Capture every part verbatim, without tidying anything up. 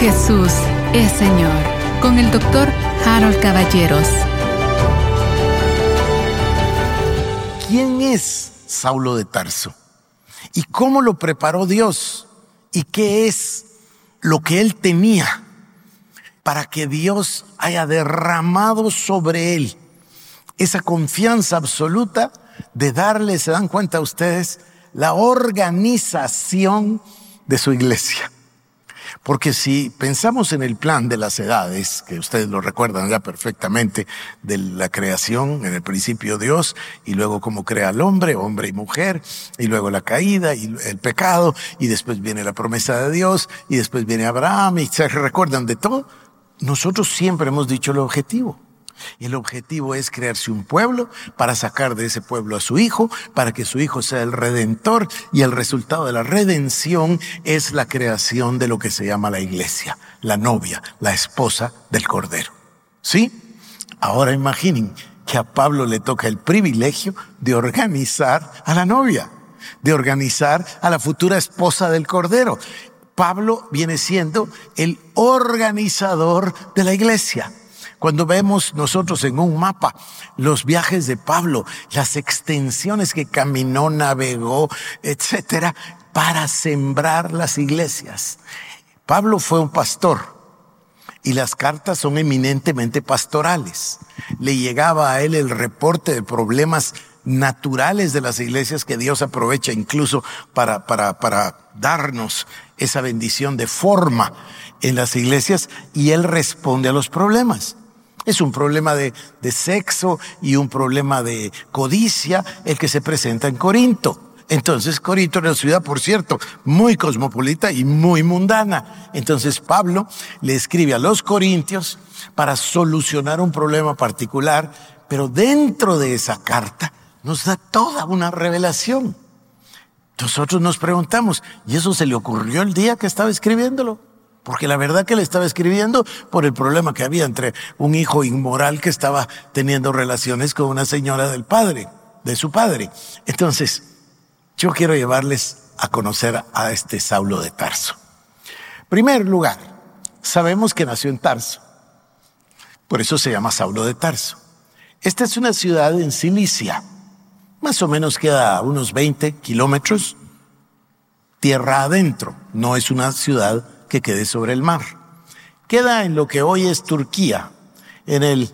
Jesús es Señor, con el doctor Harold Caballeros. ¿Quién es Saulo de Tarso? ¿Y cómo lo preparó Dios? ¿Y qué es lo que él tenía para que Dios haya derramado sobre él esa confianza absoluta de darle, se dan cuenta ustedes, la organización de su iglesia? Porque si pensamos en el plan de las edades, que ustedes lo recuerdan ya perfectamente, de la creación, en el principio Dios, y luego cómo crea al hombre, hombre y mujer, y luego la caída y el pecado, y después viene la promesa de Dios, y después viene Abraham, y se recuerdan de todo. Nosotros siempre hemos dicho el objetivo. El objetivo es crearse un pueblo para sacar de ese pueblo a su hijo, para que su hijo sea el redentor, y el resultado de la redención es la creación de lo que se llama la iglesia, la novia, la esposa del Cordero. ¿Sí? Ahora imaginen que a Pablo le toca el privilegio de organizar a la novia, de organizar a la futura esposa del Cordero. Pablo viene siendo el organizador de la iglesia. Cuando vemos nosotros en un mapa los viajes de Pablo, las extensiones que caminó, navegó, etcétera, para sembrar las iglesias. Pablo fue un pastor y las cartas son eminentemente pastorales. Le llegaba a él el reporte de problemas naturales de las iglesias que Dios aprovecha incluso para, para, para darnos esa bendición de forma en las iglesias, y él responde a los problemas. Es un problema de, de sexo y un problema de codicia el que se presenta en Corinto. Entonces Corinto era una ciudad, por cierto, muy cosmopolita y muy mundana. Entonces Pablo le escribe a los corintios para solucionar un problema particular, pero dentro de esa carta nos da toda una revelación. Nosotros nos preguntamos, ¿y eso se le ocurrió el día que estaba escribiéndolo? Porque la verdad que le estaba escribiendo por el problema que había entre un hijo inmoral que estaba teniendo relaciones con una señora del padre, de su padre. Entonces, yo quiero llevarles a conocer a este Saulo de Tarso. En primer lugar, sabemos que nació en Tarso. Por eso se llama Saulo de Tarso. Esta es una ciudad en Cilicia. Más o menos queda a unos veinte kilómetros tierra adentro. No es una ciudad que quede sobre el mar. Queda en lo que hoy es Turquía. En el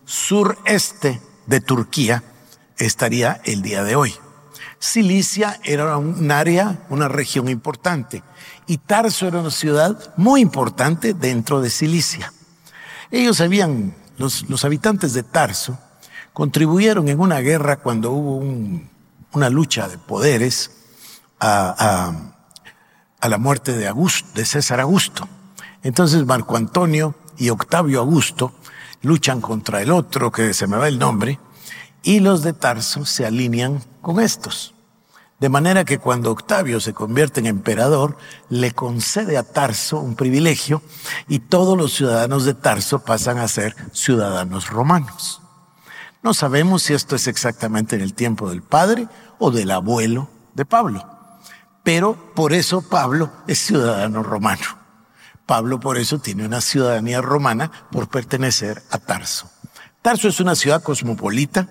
sureste de Turquía estaría el día de hoy. Cilicia era un área, una región importante, y Tarso era una ciudad muy importante dentro de Cilicia. Ellos habían, los, los habitantes de Tarso, contribuyeron en una guerra cuando hubo un, una lucha de poderes a, a a la muerte de Augusto, de César Augusto. Entonces Marco Antonio y Octavio Augusto luchan contra el otro, que se me va el nombre, y los de Tarso se alinean con estos. De manera que cuando Octavio se convierte en emperador, le concede a Tarso un privilegio, y todos los ciudadanos de Tarso pasan a ser ciudadanos romanos. No sabemos si esto es exactamente en el tiempo del padre o del abuelo de Pablo. Pero por eso Pablo es ciudadano romano. Pablo por eso tiene una ciudadanía romana por pertenecer a Tarso. Tarso es una ciudad cosmopolita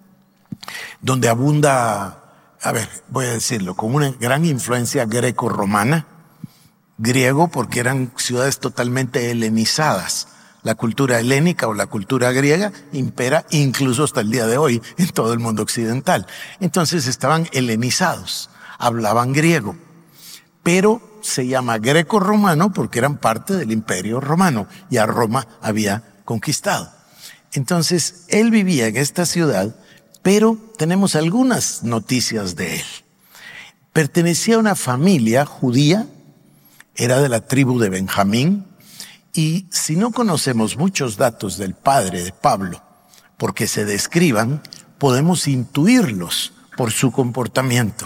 donde abunda, a ver, voy a decirlo, con una gran influencia greco-romana, griego porque eran ciudades totalmente helenizadas. La cultura helénica o la cultura griega impera incluso hasta el día de hoy en todo el mundo occidental. Entonces estaban helenizados. Hablaban griego, pero se llama greco-romano porque eran parte del imperio romano, y a Roma había conquistado. Entonces, él vivía en esta ciudad, pero tenemos algunas noticias de él. Pertenecía a una familia judía, era de la tribu de Benjamín, y si no conocemos muchos datos del padre de Pablo, porque se describan, podemos intuirlos por su comportamiento.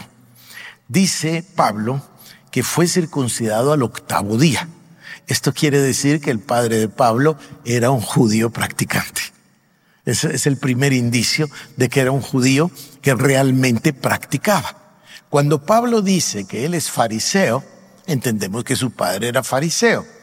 Dice Pablo que fue circuncidado al octavo día. Esto quiere decir que el padre de Pablo era un judío practicante. Ese es el primer indicio de que era un judío que realmente practicaba. Cuando Pablo dice que él es fariseo, entendemos que su padre era fariseo.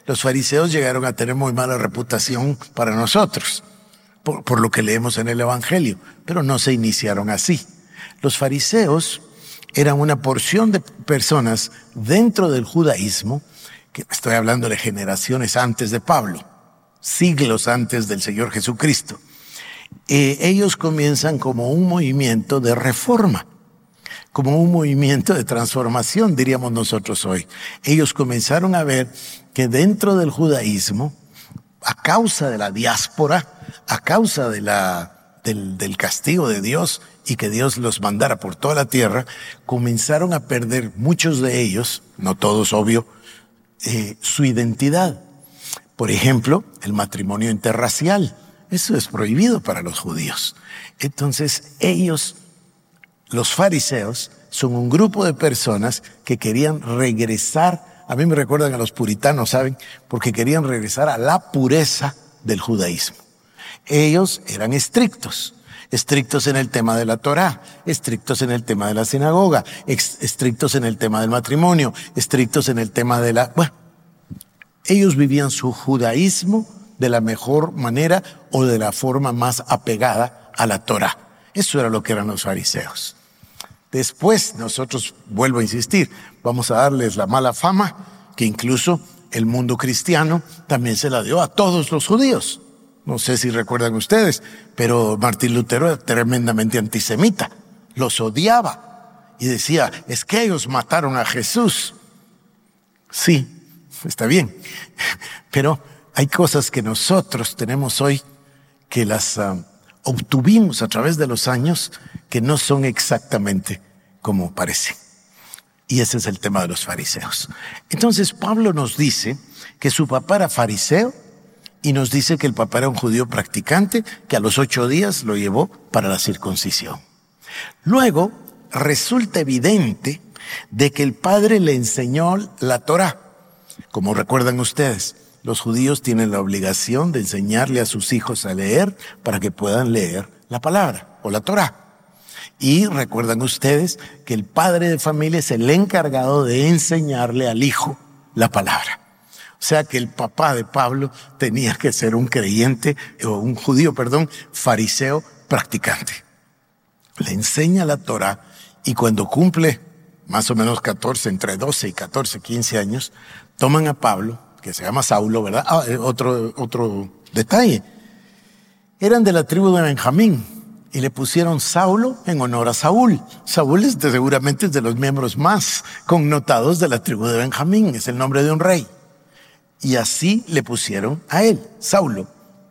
Los fariseos llegaron a tener muy mala reputación para nosotros, por, por lo que leemos en el Evangelio, pero no se iniciaron así. Los fariseos eran una porción de personas dentro del judaísmo, que estoy hablando de generaciones antes de Pablo, siglos antes del Señor Jesucristo. Eh, ellos comienzan como un movimiento de reforma, como un movimiento de transformación, diríamos nosotros hoy. Ellos comenzaron a ver que dentro del judaísmo, a causa de la diáspora, a causa de la, del, del castigo de Dios y que Dios los mandara por toda la tierra, comenzaron a perder muchos de ellos, no todos obvio, eh, su identidad. Por ejemplo, el matrimonio interracial. Eso es prohibido para los judíos. Entonces ellos, los fariseos, son un grupo de personas que querían regresar, a mí me recuerdan a los puritanos, ¿saben? Porque querían regresar a la pureza del judaísmo. Ellos eran estrictos, estrictos en el tema de la Torá, estrictos en el tema de la sinagoga, estrictos en el tema del matrimonio, estrictos en el tema de la... Bueno, ellos vivían su judaísmo de la mejor manera o de la forma más apegada a la Torá. Eso era lo que eran los fariseos. Después nosotros, vuelvo a insistir, vamos a darles la mala fama que incluso el mundo cristiano también se la dio a todos los judíos. No sé si recuerdan ustedes, pero Martín Lutero era tremendamente antisemita. Los odiaba y decía, es que ellos mataron a Jesús. Sí, está bien, pero hay cosas que nosotros tenemos hoy que las uh, obtuvimos a través de los años que no son exactamente como parecen. Y ese es el tema de los fariseos. Entonces Pablo nos dice que su papá era fariseo y nos dice que el papá era un judío practicante que a los ocho días lo llevó para la circuncisión. Luego resulta evidente de que el padre le enseñó la Torá. Como recuerdan ustedes, los judíos tienen la obligación de enseñarle a sus hijos a leer para que puedan leer la palabra o la Torá. Y recuerdan ustedes que el padre de familia es el encargado de enseñarle al hijo la palabra. O sea que el papá de Pablo tenía que ser un creyente, o un judío, perdón, fariseo practicante. Le enseña la Torá y cuando cumple más o menos catorce, entre doce y catorce, quince años, toman a Pablo, que se llama Saulo, ¿verdad? Ah, otro, otro detalle. Eran de la tribu de Benjamín y le pusieron Saulo en honor a Saúl. Saúl es de, seguramente es de los miembros más connotados de la tribu de Benjamín, es el nombre de un rey. Y así le pusieron a él, Saulo.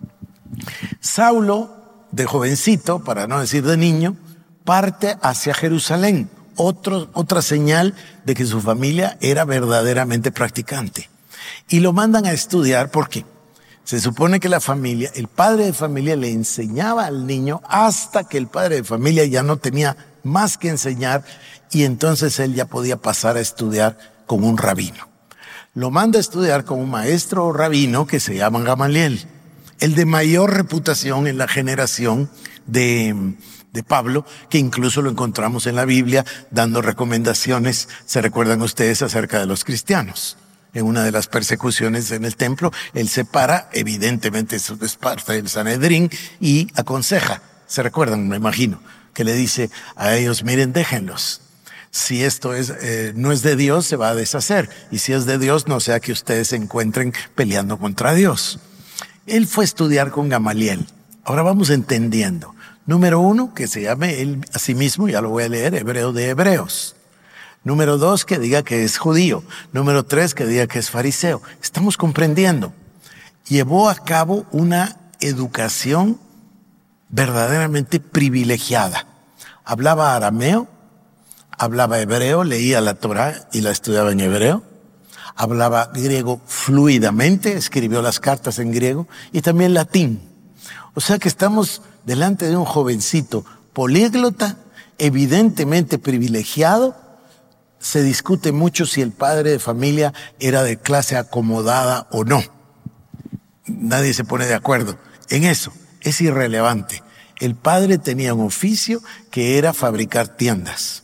Saulo, de jovencito, para no decir de niño, parte hacia Jerusalén. Otro, otra señal de que su familia era verdaderamente practicante. Y lo mandan a estudiar porque se supone que la familia, el padre de familia le enseñaba al niño hasta que el padre de familia ya no tenía más que enseñar y entonces él ya podía pasar a estudiar con un rabino. Lo manda a estudiar con un maestro o rabino que se llama Gamaliel, el de mayor reputación en la generación de, de Pablo, que incluso lo encontramos en la Biblia dando recomendaciones, se recuerdan ustedes, acerca de los cristianos. En una de las persecuciones en el templo, él se para, evidentemente eso es parte del Sanedrín, y aconseja, se recuerdan, me imagino, que le dice a ellos, miren, déjenlos. Si esto es, eh, no es de Dios, se va a deshacer. Y si es de Dios, no sea que ustedes se encuentren peleando contra Dios. Él fue a estudiar con Gamaliel. Ahora vamos entendiendo. Número uno, que se llame él a sí mismo, ya lo voy a leer, hebreo de hebreos. Número dos, que diga que es judío. Número tres, que diga que es fariseo. Estamos comprendiendo. Llevó a cabo una educación verdaderamente privilegiada. Hablaba arameo, hablaba hebreo, leía la Torá y la estudiaba en hebreo. Hablaba griego fluidamente, escribió las cartas en griego y también latín. O sea que estamos delante de un jovencito políglota, evidentemente privilegiado. Se discute mucho si el padre de familia era de clase acomodada o no. Nadie se pone de acuerdo en eso. Es irrelevante. El padre tenía un oficio que era fabricar tiendas.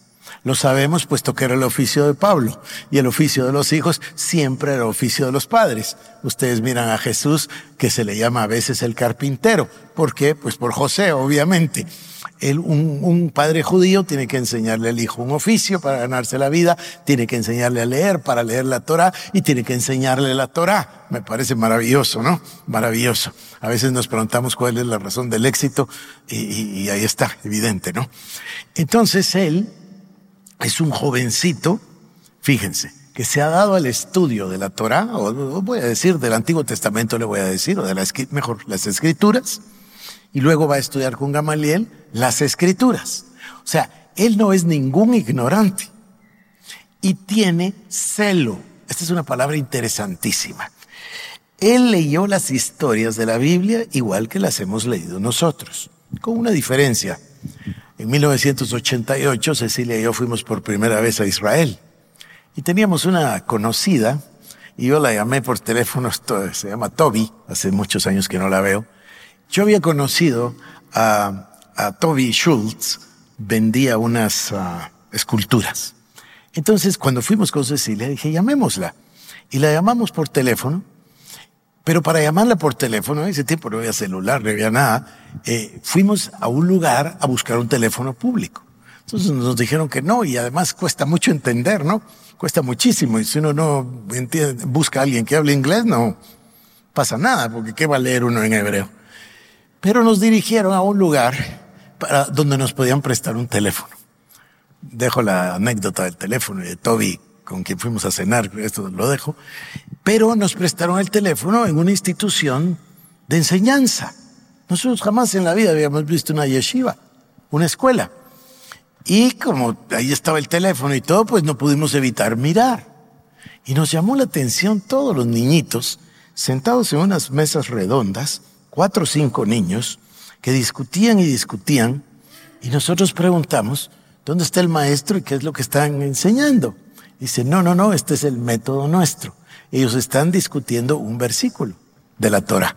Lo sabemos puesto que era el oficio de Pablo, y el oficio de los hijos siempre era el oficio de los padres. Ustedes miran a Jesús, que se le llama a veces el carpintero. ¿Por qué? Pues por José, obviamente. El, un, un padre judío tiene que enseñarle al hijo un oficio para ganarse la vida, tiene que enseñarle a leer para leer la Torá, y tiene que enseñarle la Torá. Me parece maravilloso, ¿no? Maravilloso. A veces nos preguntamos cuál es la razón del éxito, y, y, y ahí está, evidente, ¿no? Entonces él es un jovencito, fíjense, que se ha dado al estudio de la Torá, o voy a decir del Antiguo Testamento, le voy a decir, o de las, mejor, las Escrituras, y luego va a estudiar con Gamaliel las Escrituras. O sea, él no es ningún ignorante y tiene celo. Esta es una palabra interesantísima. Él leyó las historias de la Biblia igual que las hemos leído nosotros, con una diferencia. En mil novecientos ochenta y ocho, Cecilia y yo fuimos por primera vez a Israel y teníamos una conocida, y yo la llamé por teléfono, se llama Toby, hace muchos años que no la veo. Yo había conocido a, a Toby Schultz, vendía unas uh, esculturas. Entonces, cuando fuimos con Cecilia, dije, llamémosla. Y la llamamos por teléfono, pero para llamarla por teléfono, en ese tiempo no había celular, no había nada, eh, fuimos a un lugar a buscar un teléfono público. Entonces nos dijeron que no, y además cuesta mucho entender, ¿no? Cuesta muchísimo, y si uno no entiende, busca a alguien que hable inglés, no pasa nada, porque ¿qué va a leer uno en hebreo? Pero nos dirigieron a un lugar para donde nos podían prestar un teléfono. Dejo la anécdota del teléfono y de Toby, con quien fuimos a cenar, esto lo dejo. Pero nos prestaron el teléfono en una institución de enseñanza. Nosotros jamás en la vida habíamos visto una yeshiva, una escuela. Y como ahí estaba el teléfono y todo, pues no pudimos evitar mirar. Y nos llamó la atención todos los niñitos sentados en unas mesas redondas, cuatro o cinco niños que discutían y discutían, y nosotros preguntamos, ¿dónde está el maestro y qué es lo que están enseñando? Dice, no, no, no, este es el método nuestro. Ellos están discutiendo un versículo de la Torá.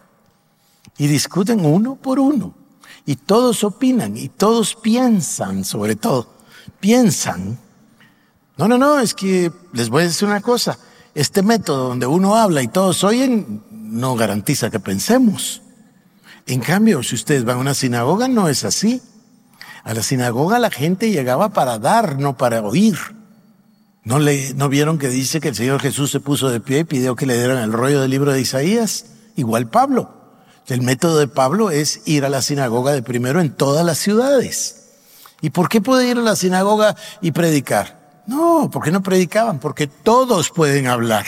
Y discuten uno por uno. Y todos opinan y todos piensan, sobre todo. Piensan. No, no, no, es que les voy a decir una cosa. Este método donde uno habla y todos oyen no garantiza que pensemos. En cambio, si ustedes van a una sinagoga, no es así. A la sinagoga la gente llegaba para dar, no para oír. ¿No, le, ¿No vieron que dice que el Señor Jesús se puso de pie y pidió que le dieran el rollo del libro de Isaías? Igual Pablo. El método de Pablo es ir a la sinagoga de primero en todas las ciudades. ¿Y por qué puede ir a la sinagoga y predicar? No, porque no predicaban, porque todos pueden hablar.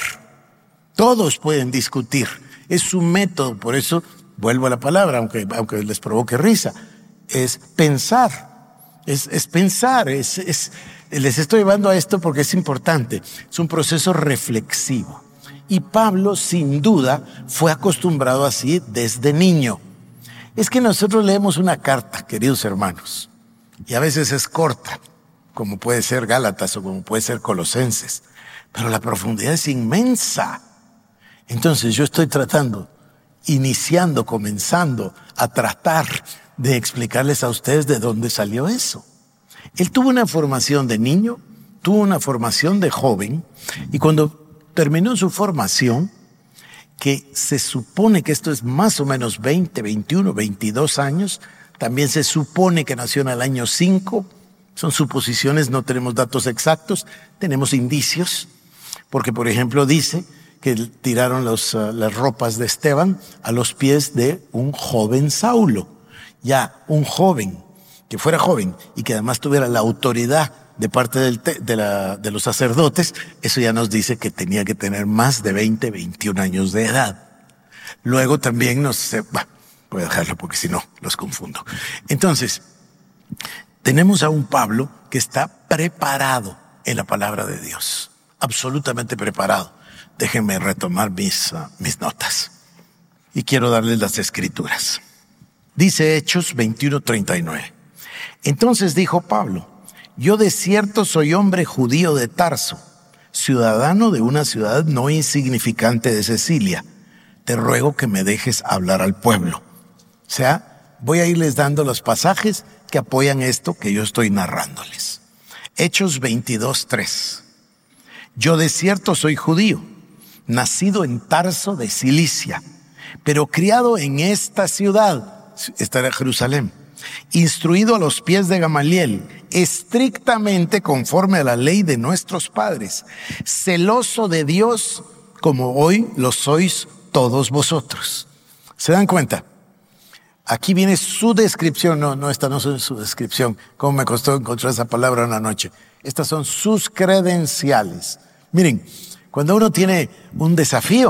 Todos pueden discutir. Es su método, por eso vuelvo a la palabra, aunque, aunque les provoque risa. Es pensar. Es, es pensar, es... es Les estoy llevando a esto porque es importante. Es un proceso reflexivo. Y Pablo, sin duda, fue acostumbrado así desde niño. Es que nosotros leemos una carta, queridos hermanos, y a veces es corta, como puede ser Gálatas o como puede ser Colosenses, pero la profundidad es inmensa. Entonces yo estoy tratando, iniciando, comenzando a tratar de explicarles a ustedes de dónde salió eso. Él tuvo una formación de niño, tuvo una formación de joven, y cuando terminó su formación, que se supone que esto es más o menos veinte, veintiuno, veintidós años, también se supone que nació en el año cinco, son suposiciones, no tenemos datos exactos, tenemos indicios, porque por ejemplo dice que tiraron los, uh, las ropas de Esteban a los pies de un joven Saulo, ya un joven, que fuera joven y que además tuviera la autoridad de parte del te, de, la, de los sacerdotes, eso ya nos dice que tenía que tener más de veinte, veintiún años de edad. Luego también nos... sé, bah, voy a dejarlo porque si no los confundo. Entonces, tenemos a un Pablo que está preparado en la palabra de Dios, absolutamente preparado. Déjenme retomar mis, uh, mis notas y quiero darles las escrituras. Dice Hechos veintiuno, treinta y nueve. Entonces dijo Pablo, yo de cierto soy hombre judío de Tarso, ciudadano de una ciudad no insignificante de Cilicia. Te ruego que me dejes hablar al pueblo. O sea, voy a irles dando los pasajes que apoyan esto que yo estoy narrándoles. Hechos veintidós, tres. Yo de cierto soy judío, nacido en Tarso de Cilicia, pero criado en esta ciudad, esta era Jerusalén, instruido a los pies de Gamaliel, estrictamente conforme a la ley de nuestros padres, celoso de Dios como hoy lo sois todos vosotros. ¿Se dan cuenta? Aquí viene su descripción, no, no, esta no es su descripción, cómo me costó encontrar esa palabra una noche. Estas son sus credenciales. Miren, cuando uno tiene un desafío,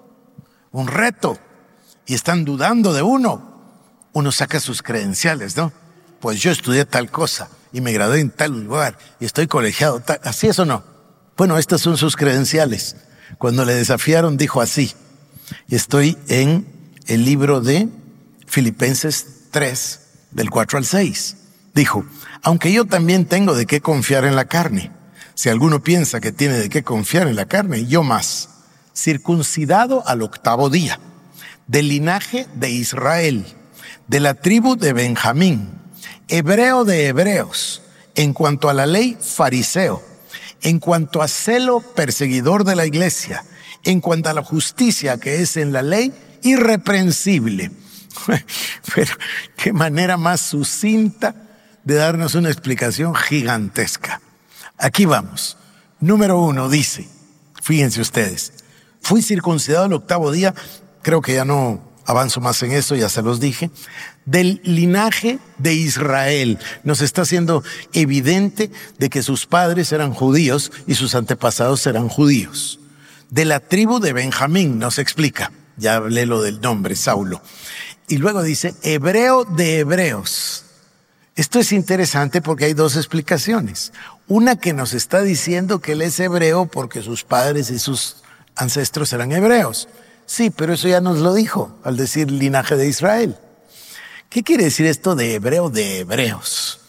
un reto, y están dudando de uno, uno saca sus credenciales, ¿no? Pues yo estudié tal cosa, y me gradué en tal lugar, y estoy colegiado, tal, ¿así es o no? Bueno, estas son sus credenciales. Cuando le desafiaron, dijo así, y estoy en el libro de Filipenses tres, del cuatro al seis. Dijo, aunque yo también tengo de qué confiar en la carne. Si alguno piensa que tiene de qué confiar en la carne, yo más. Circuncidado al octavo día, del linaje de Israel, de la tribu de Benjamín, hebreo de hebreos, en cuanto a la ley, fariseo, en cuanto a celo, perseguidor de la iglesia, en cuanto a la justicia que es en la ley, irreprensible. Pero qué manera más sucinta de darnos una explicación gigantesca. Aquí vamos. Número uno dice, fíjense ustedes, fui circuncidado el octavo día, creo que ya no avanzo más en eso, ya se los dije, del linaje de Israel. Nos está haciendo evidente de que sus padres eran judíos y sus antepasados eran judíos. De la tribu de Benjamín, nos explica, ya hablé lo del nombre, Saulo. Y luego dice, hebreo de hebreos. Esto es interesante porque hay dos explicaciones. Una que nos está diciendo que él es hebreo porque sus padres y sus ancestros eran hebreos. Sí, pero eso ya nos lo dijo al decir linaje de Israel. ¿Qué quiere decir esto de hebreo de hebreos?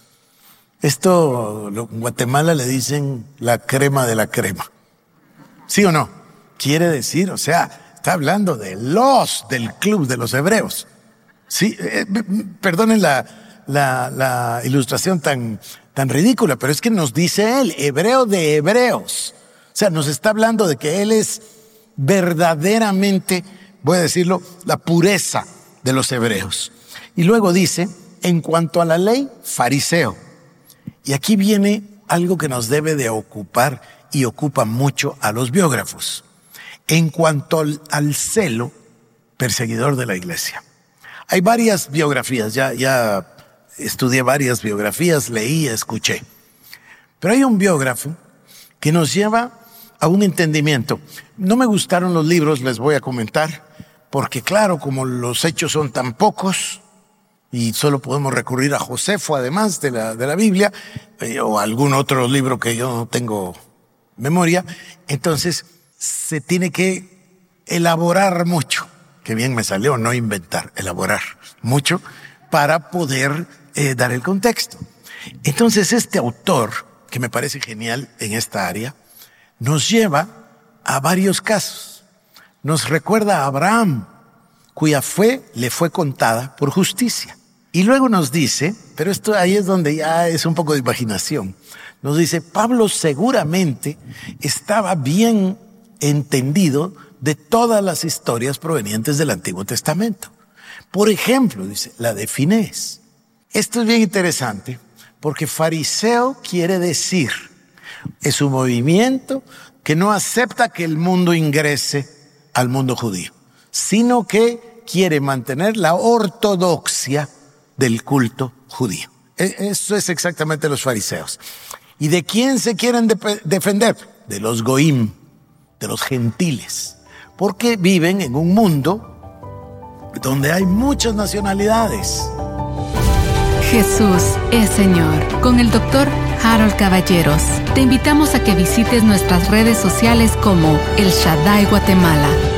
Esto en Guatemala le dicen la crema de la crema. ¿Sí o no? Quiere decir, o sea, está hablando de los del club de los hebreos. Sí, eh, perdonen la, la, la ilustración tan, tan ridícula, pero es que nos dice él, hebreo de hebreos. O sea, nos está hablando de que él es verdaderamente, voy a decirlo, la pureza de los hebreos. Y luego dice, en cuanto a la ley, fariseo. Y aquí viene algo que nos debe de ocupar y ocupa mucho a los biógrafos. En cuanto al, al celo, perseguidor de la iglesia. Hay varias biografías, ya, ya estudié varias biografías, leí, escuché. Pero hay un biógrafo que nos lleva a un entendimiento. No me gustaron los libros, les voy a comentar, porque claro, como los hechos son tan pocos, y solo podemos recurrir a Josefo, además de la, de la Biblia, eh, o algún otro libro que yo no tengo memoria, entonces se tiene que elaborar mucho. Que bien me salió, no inventar, elaborar mucho para poder eh, dar el contexto. Entonces este autor, que me parece genial en esta área, nos lleva a varios casos. Nos recuerda a Abraham, cuya fe le fue contada por justicia. Y luego nos dice, pero esto ahí es donde ya es un poco de imaginación, nos dice, Pablo seguramente estaba bien entendido de todas las historias provenientes del Antiguo Testamento. Por ejemplo, dice, la de Finés. Esto es bien interesante porque fariseo quiere decir, es un movimiento que no acepta que el mundo ingrese al mundo judío, sino que quiere mantener la ortodoxia del culto judío. Eso es exactamente los fariseos. ¿Y de quién se quieren de- defender? De los goim, de los gentiles. Porque viven en un mundo donde hay muchas nacionalidades. Jesús es Señor. Con el doctor Harold Caballeros. Te invitamos a que visites nuestras redes sociales como El Shaddai Guatemala.